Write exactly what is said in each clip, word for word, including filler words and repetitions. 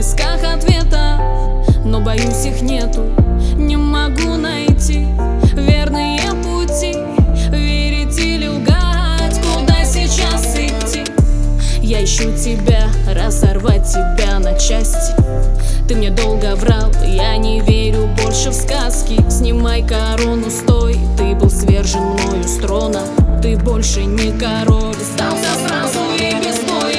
поисках ответов, но боюсь, их нету. Не могу найти верные пути, верить или лгать, куда сейчас идти. Я ищу тебя, разорвать тебя на части. Ты мне долго врал, я не верю больше в сказки. Снимай корону, стой, ты был свержен мною с трона. Ты больше не король, сдался сразу и без боя.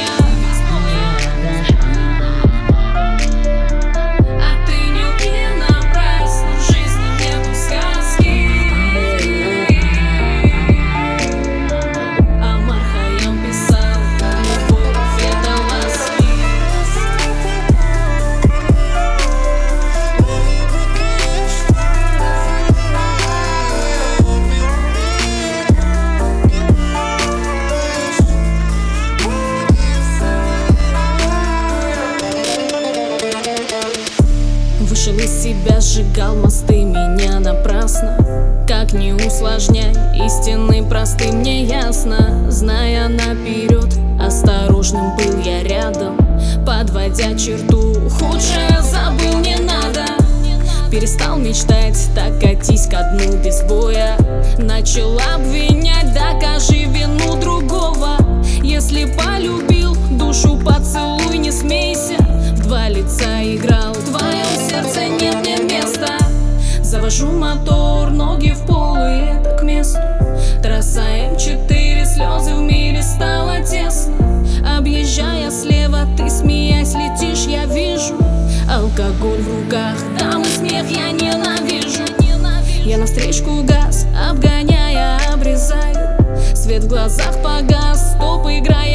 Вышел из себя, сжигал мосты, меня напрасно. Как не усложняй, истины просты, мне ясно. Зная наперед, осторожным был я рядом, подводя черту, худшее забыл, не надо. Перестал мечтать, так катись ко дну без боя. Начал обвинять, докажи вину другого. Если полюбил, душу поцелуй, не смейся. В два лица играл, в твоем сердце нет мне места. Завожу мотор, ноги в пол, и это к месту. Трасса эм четыре, слезы в мире стало тесно. Объезжая слева, ты смеясь летишь, я вижу. Алкоголь в руках, там и смех я ненавижу. Я навстречку газ, обгоняя, обрезаю. Свет в глазах погас, стоп, играй.